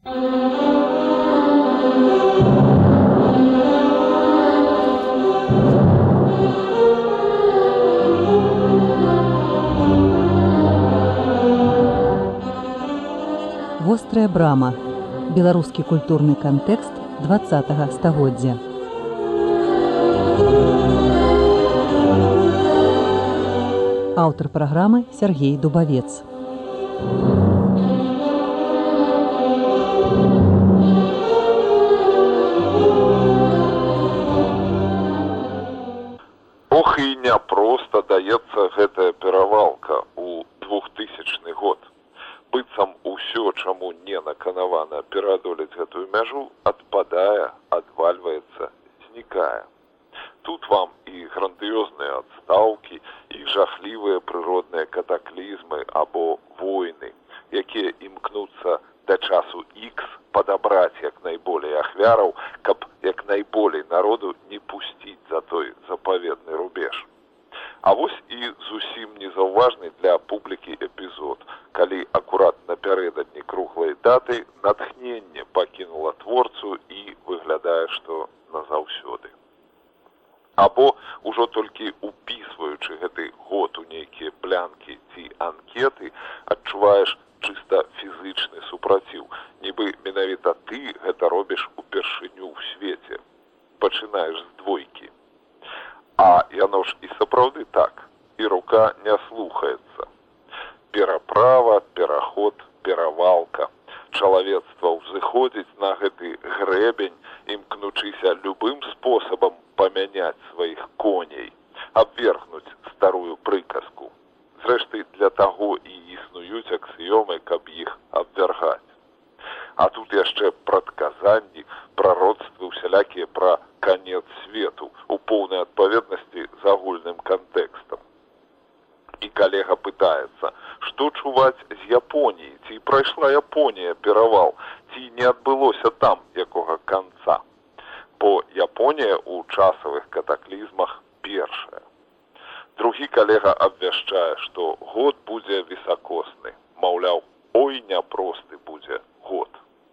Вострая брама. Беларускі культурны кантэкст 20-го стагоддзя. Аўтар праграмы Сергей Дубавец. Ох, і няпроста даецца гэтая перавалка ў 2000 год. Быццам усё, чаму не наканавана пераадолець гэтую мяжу, адпадае, адвальваецца, знікае. Тут вам і грандыёзныя адстаўкі, і жахлівыя прыродныя катаклізмы або войны, якія імкнуцца да часу Х падабраць як найболей ахвяраў, каб як найболей народу не пусціць за той запаветны рубеж. А вось і зусім незаўважны для публікі эпізод, калі акурат напярэдадні круглай даты натхненне пакінула творцу і выглядае, што назаўсёды. Або ўжо толькі упісваючы гэты год у нейкія блянкі ці анкеты, адчуваеш чыста фізычны супраціў, нібы менавіта ты гэта робіш упершыню ў свеце. Пачынаеш з двойкі. А яно ж і сапраўды так, і рука не слухаецца. Пераправа, пераход, перавалка. Чалавецтва ўзыходзіць на гэты грэбень, імкнучыся любым спосабам памяняць сваіх коней, абвергнуць старую прыказку. Зрэшты, для таго і існуюць аксіёмы, каб іх абвяргаць. А тут яшчэ прадказанні, прароцтвы усялякія пра канец свету у поўнай адпаведнасці з агульным кантэкстам. І калега пытаецца, што чуваць з Японіі, ці прайшла Японія перавал, ці не адбылося там якога канца. Бо Японія ў часавых катаклізмах першая. Другі калега абвяшчае, што год будзе висакосны. Маўляў, ой, няпросты будзе год.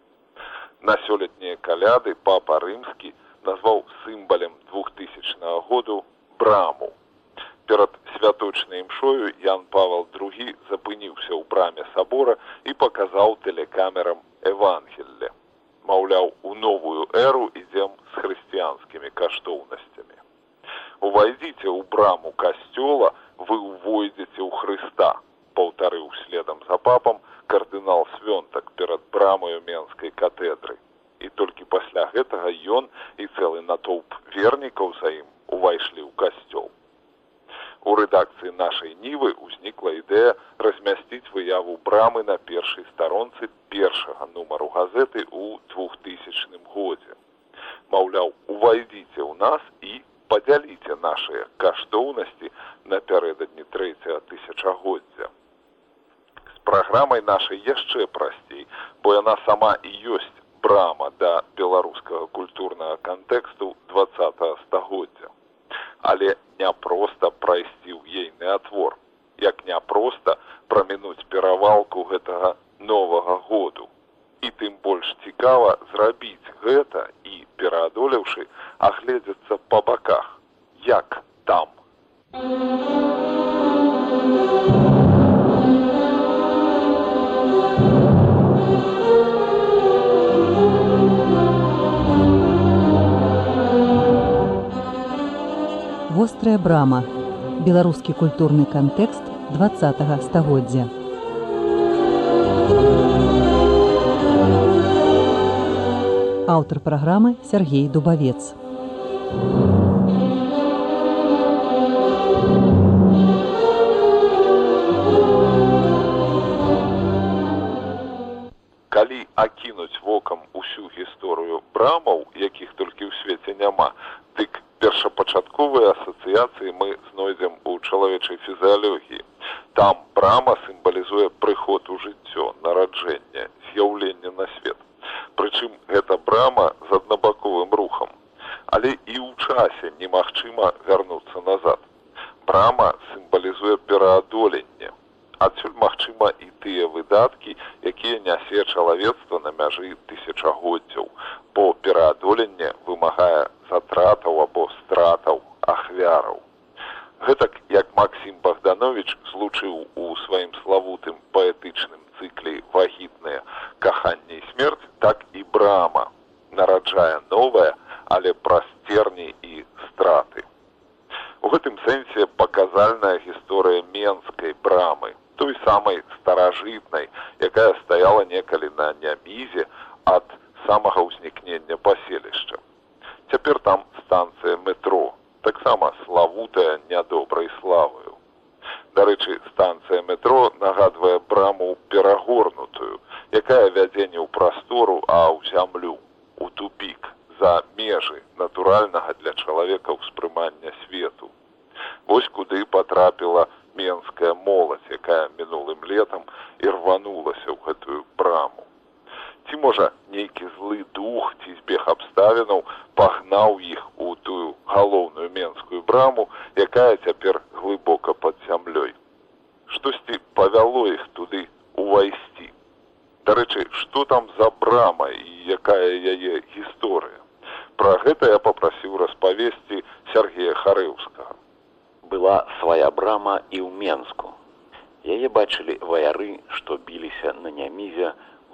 На сёлетнія каляды папа рымскі назваў сімвалем 2000 году браму. Перад святочнай імшою Ян Павел II запыніўся ў браме сабора і паказаў тэлекамерам Евангелле. Маўляў, у новую эру ідзем з хрысціянскімі каштоўнасцямі. Увайдзіце ў браму касцёла, вы увойдзеце ў Хрыста, паўтарыў следам за папам кардынал Свёнтак перад брамаю Менскай катэдры. І толькі пасля гэтага ён і цэлы натоўп вернікаў за ім увайшлі ў касцёл. У рэдакцыі нашай Нівы ўзнікла ідэя размясціць выяву брамы на першай старонцы першага нумару газеты ў 2000 годзе. Маўляў, увайдзіце ў нас і падзяліце нашыя каштоўнасці напярэдадні трэцяга тысячагоддзя. З праграмай нашай яшчэ прасцей, бо яна сама і ёсць брама да беларускага культурнага кантэксту 20-го стагоддзя. Але няпроста прайсці ў ейны атвор, як няпроста прамінуць перавалку гэтага новага году. І тым больш цікава зрабіць гэта і, пераадолеўшы, агледзецца па баках. Як там? Вострая брама. Беларускі культурны кантэкст 20-го стагоддзя. Аўтар праграмы Сергей Дубавец. Калі акінуць вокам усю гісторыю брамаў, якіх толькі ў свеце няма, дык першапачатковыя асацыяцыі мы знойдзем у чалавечай фізіялогіі. Там брама сімвалізуе прыход у жыццё, нараджэнне, з'яўленне на свет. Прычым гэта брама з аднабаковым рухам. Але і ў часе немагчыма вярнуцца назад. Брама сімвалізуе пераадоленне. Адсюль магчыма і тыя выдаткі, якія нясе чалавецтва на мяжы тысячагоддзяў, бо пераадоленне вымагае затратаў або стратаў ахвяраў. Гэтак, як Максім Богданович злучыў у сваім славутым паэтычным цыкле «Вагітныя каханне і смерць», так і Брама нараджае новае, але праз церні і страты. У гэтым сэнсе паказальная гісторыя Менскай брамы, той самай старажытнай, якая стаяла некалі на Нямізе ад самага ўзнікнення паселішча. Цяпер там станцыя метро, таксама славутая нядобрай славаю. Дарэчы, станцыя метро нагадвае браму перагорнутую, якая вядзе не ў прастору, а ў зямлю, у тупік, за межы натуральнага для чалавека ўспрымання свету. Вось куды патрапіла менская моладзь, якая мінулым летам і рванулася ў гэтую браму. Ці, можа, нейкі злы дух ці збег абставінаў пагнаў іх у тую галоўную менскую браму, якая цяпер глыбока пад зямлёй. Штосьці павяло іх туды увайсці. Дарэчы, што там за брама і якая яе гісторыя? Пра гэта я папрасіў распавесці Сергея Харэўскага. Была свая брама і ў Менску. Яе бачылі ваяры, што біліся на Нямізе ў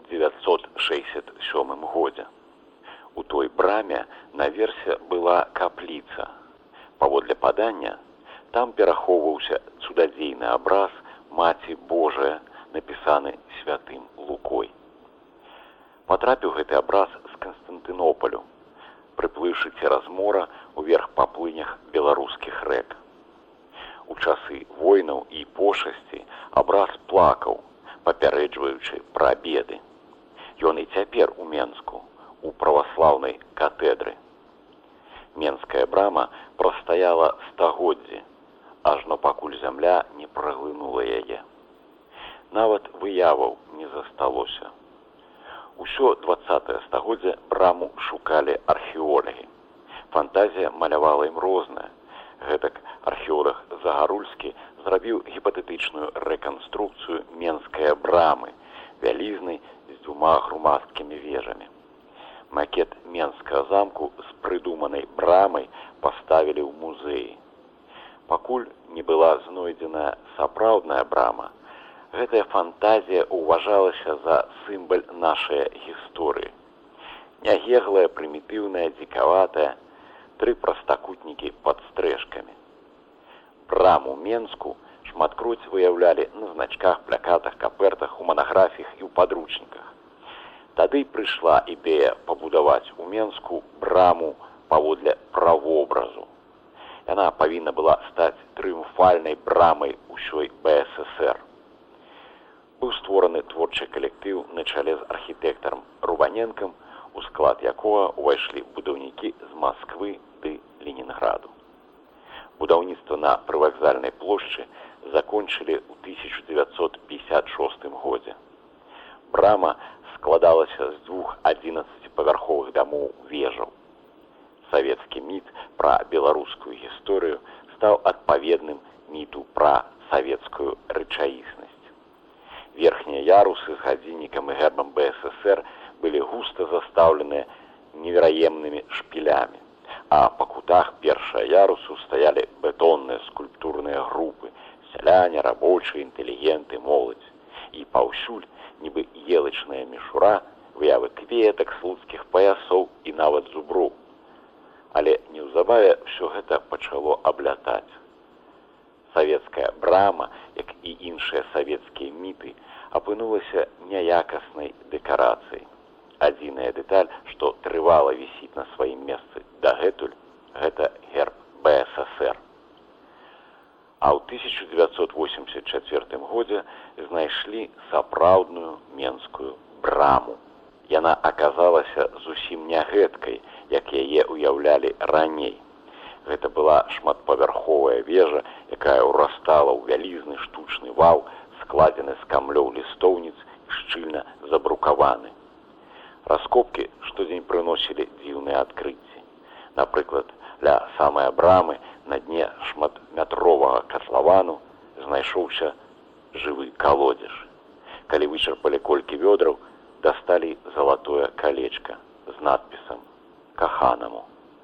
967 годзе. У той браме наверсе была капліца. Паводле падання, там перахоўваўся цудадзейны абраз Маці Божая, напісаны святым Лукой. Патрапіў гэты абраз з Канстантынополю, прыплыўшы цераз мора ўверх па плынях беларускіх рэк. У часы войнаў і пошасці абраз плакаў, папярэджваючы пра беды. Ён і цяпер у Менску, у праваслаўнай катэдры. Менская брама прастаяла стагоддзі, ажно пакуль зямля не праглынула яе. Нават выяваў не засталося. Усё 20-е стагоддзе браму шукалі археолагі. Фантазія малявала ім рознае. Гэтак археолог Загарульскі зрабіў гіпатэтычную рэканструкцыю Менскай брамы, вялізнай з 2 громадскімі вежамі. Макет Менскага замку з прыдуманай брамай паставілі ў музеі. Пакуль не была знойдзеная сапраўдная брама, гэтая фантазія ўважалася за сімвал нашай гісторыі. Нягеглая, прымітыўная, дзікаватая, 3 прастакутнікі пад стрэшкамі. Браму Менску шматкроць выяўлялі на значках, плакатах, капертах, у манаграфіях і ў падручніках. Тады прыйшла ідэя пабудаваць у Менску браму паводле правобразу. Яна павінна была стаць трыумфальнай брамай усёй БССР. Быў створаны творчы калектыў на чале з архітэктарам Рубаненкам, у склад якога ўвайшлі будаўнікі з Масквы ды Ленінграду. Будаўніцтва на прывакзальнай плошчы закончылі ў 1956 годзе. Брама складалася з 2 11-павярховых дамоў вежаў. Савецкі міт пра беларускую гісторыю стаў адпаведным міту пра савецкую рэчаіснасць. Верхнія ярусы з гадзіннікам і гербам БССР былі густа застаўленыя невераемнымі шпілямі, а па кутах першага ярусу стаялі бетонныя скульптурныя групы, сяляне, рабочыя, інтэлігенты, моладзь. І паўсюль, нібы елачная мішура, выявы кветак, слуцкіх паясоў і нават зуброў. Але неўзабаве ўсё гэта пачало аблятаць. Савецкая брама, як і іншыя савецкія міты, апынулася няякаснай дэкарацыяй. Адзіная дэталь, што трывала вісіць на сваім месцы дагэтуль, гэта герб БССР. А ў 1984 годзе знайшлі сапраўдную Менскую браму. Яна аказалася зусім не гэткай, як яе ўяўлялі раней. Гэта была шматпавярховая вежа, якая ўрастала ў вялізны штучны вал, складзены з камлёў лістоўніц і шчыльна забрукаваны. Раскопкі штодзень прыносілі дзіўныя адкрыцці. Напрыклад, ля самай брамы на дне шматметровага катлавану знайшоўся жывы калодзеж. Калі вычарпалі колькі вёдраў, дасталі залатое калечка з надпісам «Каханаму».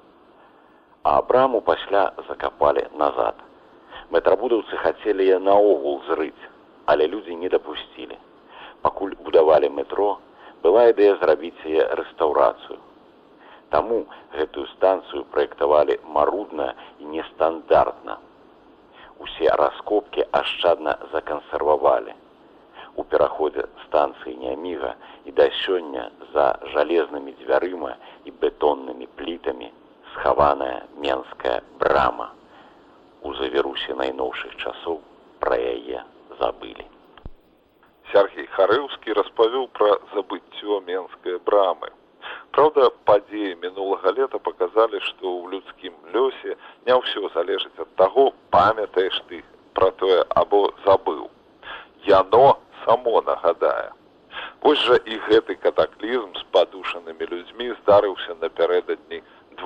А браму пасля закапалі назад. Мэтрабудаўцы хацелі яе наогул зрыць, але людзі не дапусцілі. Пакуль будавалі метро, была ідэя зрабіць яе рэстаўрацыю. Таму гэтую станцыю праектавалі марудна і нестандартна. Усе раскопкі ашчадна закансервавалі. У пераходзе станцыі Няміга і да сёння за жалезнымі дзвярыма і бетоннымі плітамі схаваная Менская брама. У завірусе найноўшых часоў пра яе забылі. Сергей Харэўскі распавёў пра забыццё Менскай брамы. Праўда, падзеі мінулага лета паказалі, што ў людскім лёсе не ўсё залежыць ад таго, памятаеш ты пра тое або забыў. Яно само нагадае. Вось жа і гэты катаклізм з падушанымі людзьмі здарыўся напярэдадні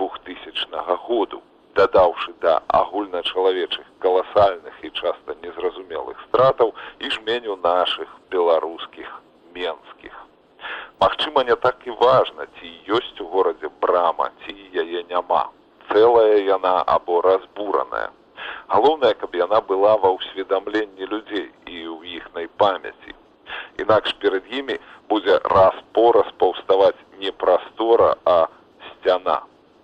2000 году, дадаўшы да агульначалавечых каласальных і часта незразумелых стратаў і жменю нашых беларускіх менскіх. Магчыма, не так і важна, ці ёсць у горадзе брама, ці яе няма. Цэлая яна або разбураная. Галоўнае, каб яна была ва ўсведамленні людзей і ў іхнай памяці. Інакш перад імі будзе раз-пораз паўставаць не прастора, а сцяна.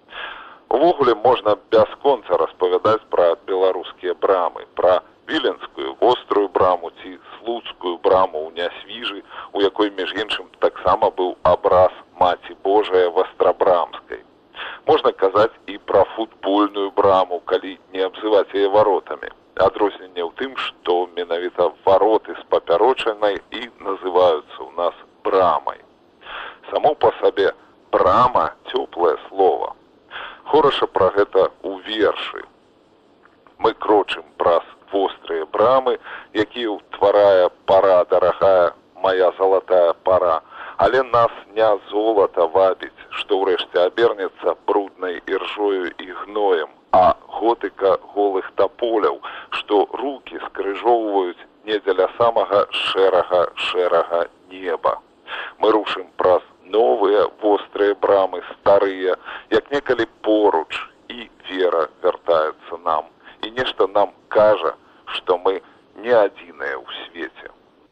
Увогуле можна бясконца распавядаць пра беларускія брамы, пра віленскую вострую браму ці слуцкую браму ў Нясвіжы, у якой, між іншым, таксама быў абраз Маці Божая Вастрабрамскай. Можна казаць і пра футбольную браму, калі не абзываць яе варотамі. Адрозненне ў тым, што менавіта вароты з папярочанай і называюцца ў нас брамай. Само па сабе брама – цёплае слова. Хораша пра гэта ў вершы. Мы крочым праз вострыя брамы, якія ўтварае пара дарагая, моя залатая пара, але нас не золата вабіць, што ўрэшце абернецца бруднай іржою і гноем, а готыка голых таполяў, што рукі скрыжоўваюць не дзеля самага шэрага неба. Мы рушым праз новыя вострыя брамы, старыя, як некалі поруч, і вера вяртаецца нам, і нешта нам кажа, што мы не адзіныя ў свеце.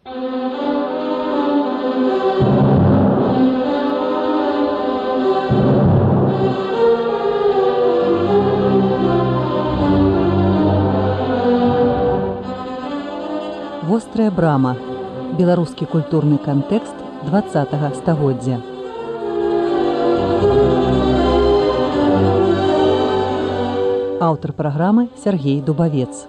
Вострая брама. Беларускі культурны кантэкст 20 стагоддзя. Аўтар праграмы Сергей Дубавец.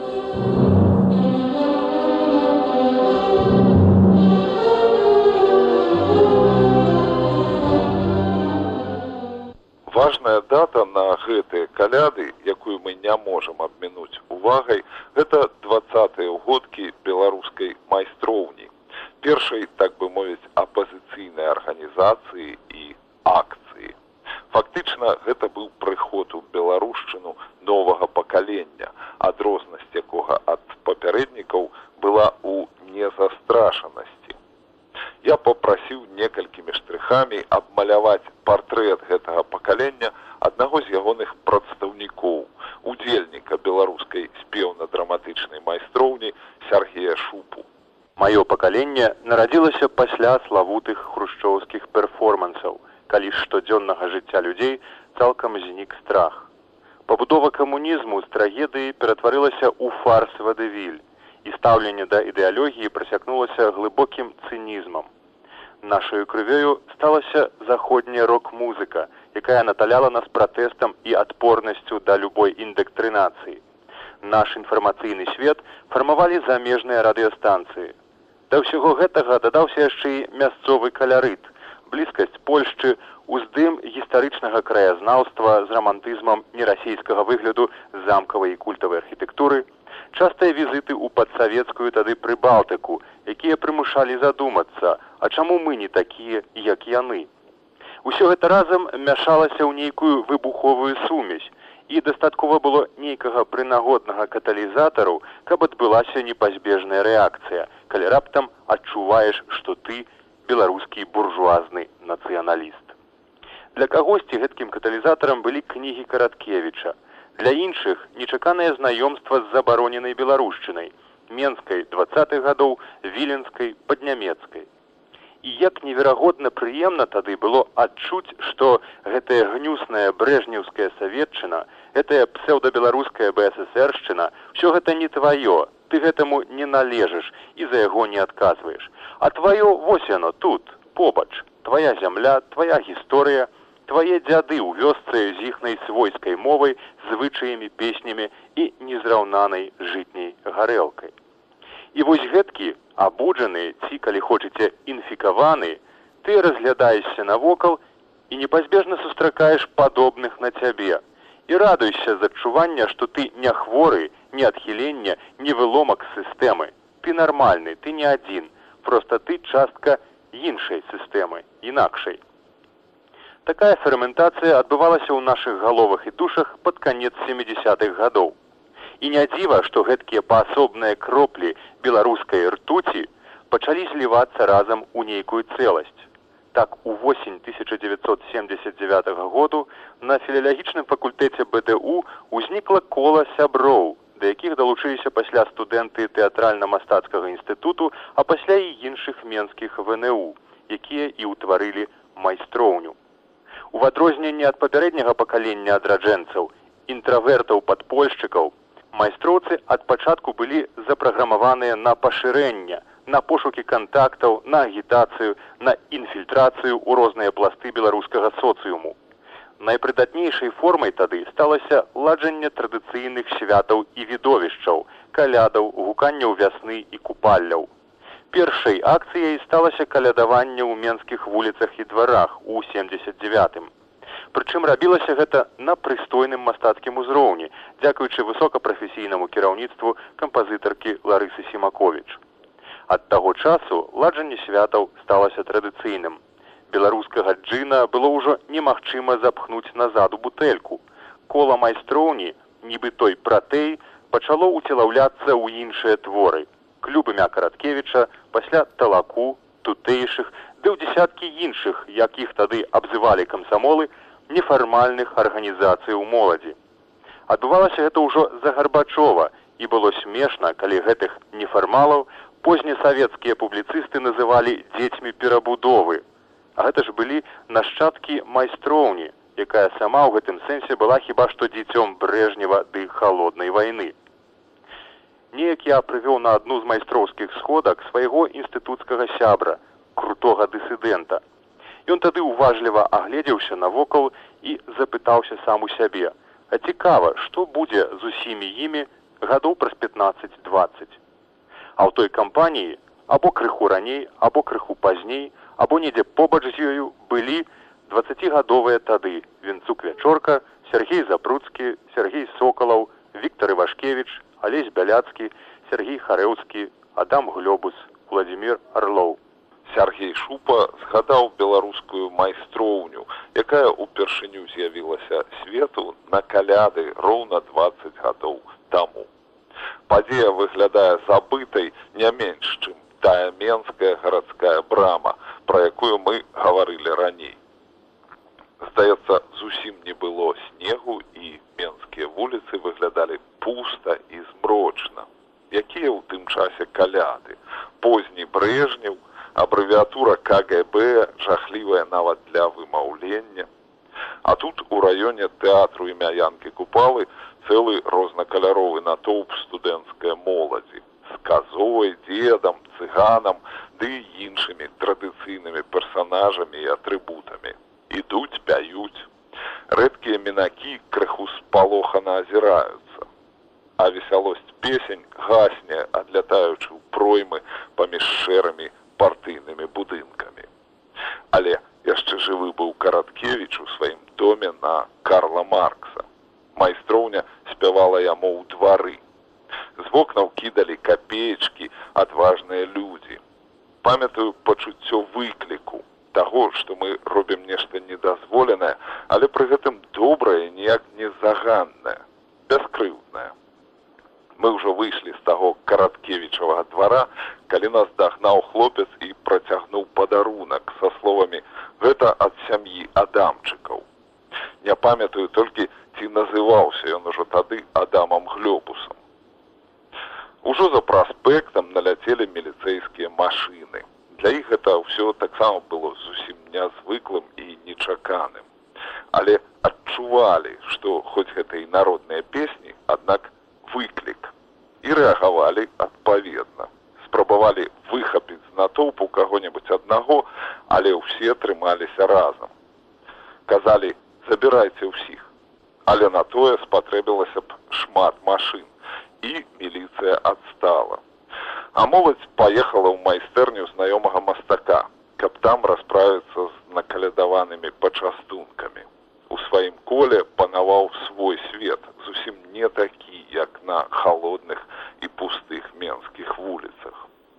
Важная дата на гэтыя каляды, якую мы не можам абмінуць увагай, гэта 20-е ўгодкі беларускай майстроўні, першай, так бы мовіць, апазіцыйнай арганізацыі і акцыі. Фактычна, гэта быў прыход у беларушчыну новага пакалення, адрознасць якога ад папярэднікаў была ў незастрашанасці. Я папрасіў некалькімі штрыхамі абмаляваць партрэт гэтага пакалення аднаго з ягоных прадстаўнікоў, удзельніка беларускай спеўна-драматычнай майстроўні Сергея Шупу. Маё пакаленне нарадзілася пасля славутых хрушчоўскіх перформансаў, калі з штодзённага жыцця людзей цалкам знік страх. Пабудова камунізму з трагедыі ператварылася ў фарс-вадывіль, і стаўленне да ідэалогіі прасякнулася глыбокім цынізмам. Нашаю крывёю сталася заходняя рок-музыка, якая наталяла нас пратэстам і адпорнасцю да любой індэктрынацыі. Наш інфармацыйны свет фармавалі замежныя радыёстанцыі. Да ўсяго гэтага дадаўся яшчэ і мясцовы каларыт, блізкасць Польшчы, уздым гістарычнага краязнаўства з рамантызмам нерасійскага выгляду замкавай і культавай архітэктуры, частыя візіты ў падсавецкую тады Прыбалтыку, якія прымушалі задумацца, а чаму мы не такія, як яны. Усё гэта разам мяшалася ў нейкую выбуховую сумесь, і дастаткова было нейкага прынагоднага каталізатару, каб адбылася непазбежная рэакцыя, калі раптам адчуваеш, што ты беларускі буржуазны нацыяналіст. Для кагосьці гэткім каталізатарам былі кнігі Караткевіча, для іншых нечаканае знаёмства з забароненай беларушчынай, менскай 20-х гадоў, віленскай, паднямецкай. І як неверагодна прыемна тады было адчуць, што гэтая гнюсная брэжнеўская саветчына, гэтая псеўдабеларуская БССРшчына, ўсё гэта не тваё, ты гэтаму не належыш і за яго не адказваеш. А тваё вось яно тут, побач, твая зямля, твая гісторыя, твае дзяды ў вёсцы з іхнай свойскай мовай, звычаямі, песнямі і незраўнанай жытняй гарэлкай. І вось гэткі, абуджаны, ці, калі хочаце, інфікаваны, ты разглядаешся навокал і непазбежна сустракаеш падобных на цябе. І радуешся з адчування, што ты не хворы, не адхілення, не выломак сістэмы. Ты нармальны, ты не адзін, проста ты частка іншай сістэмы, інакшай. Такая ферментацыя адбывалася ў нашых галовах і душах пад канец 70-х гадоў. І не дзіва, што гэткія паасобныя кроплі беларускай ртуці пачалі злівацца разам у нейкую цэласць. Так, увосень 1979 году на філалагічным факультэце БДУ ўзнікла кола сяброў, да якіх далучыліся пасля студэнты тэатральна-мастацкага інстытуту, а пасля і іншых менскіх ВНУ, якія і ўтварылі майстроўню. У адрозненне ад папярэдняга пакалення адраджэнцаў, інтравертаў-падпольшчыкаў, майстроўцы ад пачатку былі запраграмаваныя на пашырэнне, на пошукі кантактаў, на агітацыю, на інфільтрацыю ў розныя пласты беларускага соцыуму. Найпрыдатнейшай формай тады сталася ладжанне традыцыйных святаў і відовішчаў, калядаў, гуканняў вясны і купалляў. Першай акцыяй сталася калядаванне ў менскіх вуліцах і дварах у 79-м. Прычым рабілася гэта на прыстойным мастацкім узроўні, дзякуючы высокапрафесійнаму кіраўніцтву кампазітаркі Ларысы Сімаковіч. Ад таго часу ладжанне святаў сталася традыцыйным. Беларускага джына было ўжо немагчыма запхнуць назад у бутэльку. Кола майстроўні, нібы той пратэй, пачало уцелаўляцца ў іншыя творы. Клюбымя Караткевіча, пасля талаку, тутэйшых, ды ў дзесяткі іншых, як іх тады абзывалі камсамолы, нефармальных арганізацый у моладзі. Адбывалася гэта ўжо за Гарбачова, і было смешна, калі гэтых нефармалаў познесавецкія публіцысты называлі дзецьмі перабудовы. А гэта ж былі нашчадкі майстроўні, якая сама ў гэтым сэнсе была хіба што дзіцём Брэжнева ды халоднай вайны. Неяк я прывёў на адну з майстроўскіх сходак свайго інстытуцкага сябра, крутога дысідэнта. Ён тады уважліва агледзеўся навокал і запытаўся сам у сябе: а цікава, што будзе з усімі імі гадоў праз 15-20? А ў той кампаніі або крыху раней, або крыху пазней, або недзе побач з ёю былі 20-гадовыя тады Венцук-Вячорка, Сергей Запруцкі, Сергей Сокалаў, Віктор Івашкевіч, Алесь Бяляцкі, Сергей Харэўскі, Адам Глёбус, Владзімір Арлоў. Сергей Шупа згадаў беларускую майстроўню, якая ўпершыню з'явілася свету на каляды роўна 20 гадоў таму. Падзея выглядае забытай не менш, чым тая менская гарадская брама, пра якую мы гаварылі раней. Здаецца, зусім не было снегу, і менскія вуліцы выглядалі пуста і змрочна. Якія ў тым часе каляды? Позні Брэжнеў, абрэвіатура КГБ, жахлівая нават для вымаўлення. А тут у раёне тэатру імя Янкі Купалы цэлы рознакаляровы натоўп студэнцкай моладзі з казой, дзедам, цыганам ды іншымі традыцыйнымі персанажамі і атрыбутамі. Ідуць, пяюць. Рэдкія мінакі крыху спалохана азіраюцца. А весялосць песень гасне, адлятаючы ў проймы паміж шэрымі партыйнымі будынкамі. Але яшчэ жывы быў Караткевіч у сваім доме на Карла Маркса. Майстроўня спявала яму ў двары. З вокнаў кідалі капеечкі адважныя людзі. Памятаю пачуццё выкліку, таго, што мы робім нешта недазволенае, але пры гэтым добрае, ніяк не заганнае, бяскрыўднае. Мы ўжо выйшлі з таго Караткевічавага двара, калі нас дагнаў хлопец і працягнуў падарунак. сям'і Адамчыкаў. Не памятаю толькі, ці называўся ён ужо тады Адамам Глёбусам. Ужо за праспектам наляцелі міліцэйскія машыны. Для іх гэта ўсё таксама было зусім нязвыклым і нечаканым. Але адчувалі, што хоць гэта і народныя песні, аднак выклік. І рэагавалі адпаведна. Спрабавалі выхапіць з натоўпу каго-небудзь аднаго, але ўсе трымаліся разам. Казалі, забірайце ўсіх. Але на тое спатрэбілася б шмат машын, і міліцыя адстала. А моладзь паехала ў майстэрню знаёмага мастака, каб там расправіцца з накалядаванымі пачастункамі. У сваім коле панаваў свой свет, зусім не такі, як на халодных і пустых менскіх вуліцах.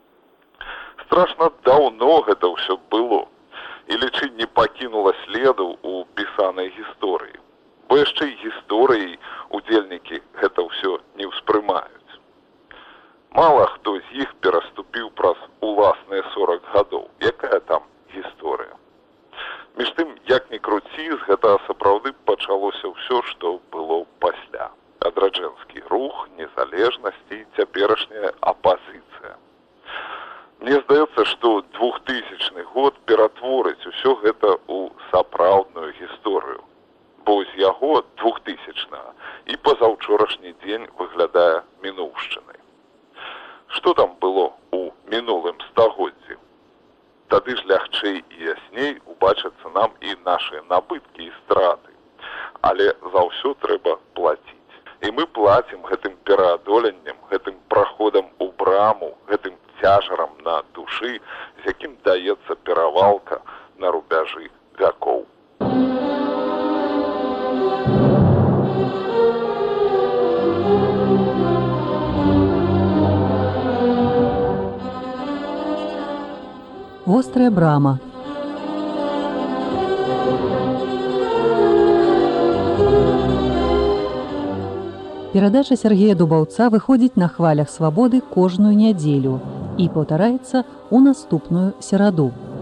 Страшна даўно гэта ўсё было, і лічыць не пакінула следу ў пісанай гісторыі. Бо яшчэ і гісторыяй удзельнікі гэта ўсё не ўспрымаюць. Мала хто з іх пераступіў праз уласныя 40 гадоў. Якая там гісторыя? Між тым, як ні круці, з гэтага сапраўды пачалося ўсё, што было пасля. Адраджэнскі рух, незалежнасць і цяперашняя апазіцыя. Мне здаецца, што 2000 год ператворыць усё гэта ў сапраўдную гісторыю. Бо з яго 2000-го і пазаўчорашні дзень выглядае мінуўшчынай. Што там было ў мінулым стагоддзі? Тады ж лягчэй і ясней убачацца нам і нашыя набыткі і страты. Але за ўсё трэба плаціць. І мы плацім гэтым пераадоленнем, гэтым праходам у браму, гэтым цяжарам на душы, з якім даецца перавалка на рубяжы вякоў. Вострая брама. Перадача Сергея Дубаўца выходзіць на хвалях свабоды кожную нядзелю і паўтараецца ў наступную сераду.